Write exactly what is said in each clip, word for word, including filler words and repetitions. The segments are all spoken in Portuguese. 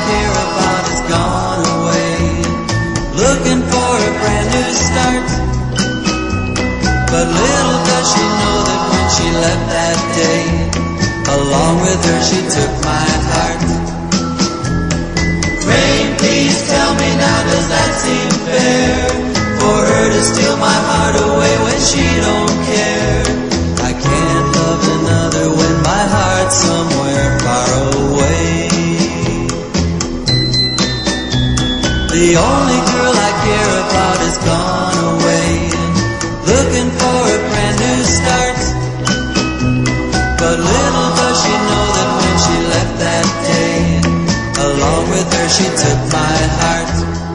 care about has gone away, looking for a brand new start. But little does she know that when she left that day, along with her she took my heart. Rain, please tell me now, does that seem fair? For her to steal my heart away when she don't care. I can't love another when my heart's somewhere far away. The only girl I care about has gone away, looking for a brand new start. But little does she know that when she left that day, along with her she took my heart.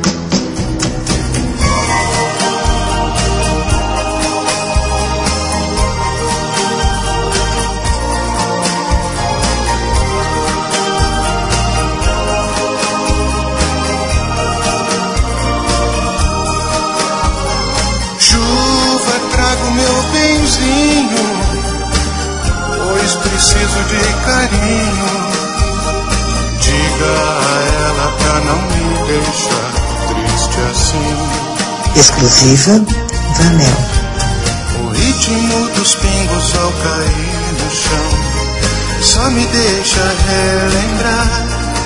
Meu benzinho, pois preciso de carinho. Diga a ela pra não me deixar triste assim. Exclusiva Vanel. O ritmo dos pingos ao cair no chão só me deixa relembrar.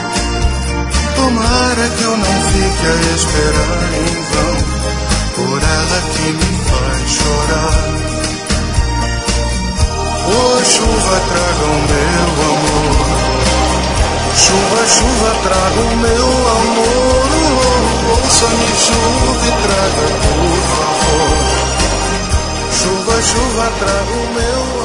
Tomara que eu não fique a esperar em vão por ela que me faz chorar. Oh, chuva, traga o meu amor. Chuva, chuva, traga o meu amor. Oh, ouça-me, chuva, e traga, por favor. Chuva, chuva, traga o meu amor.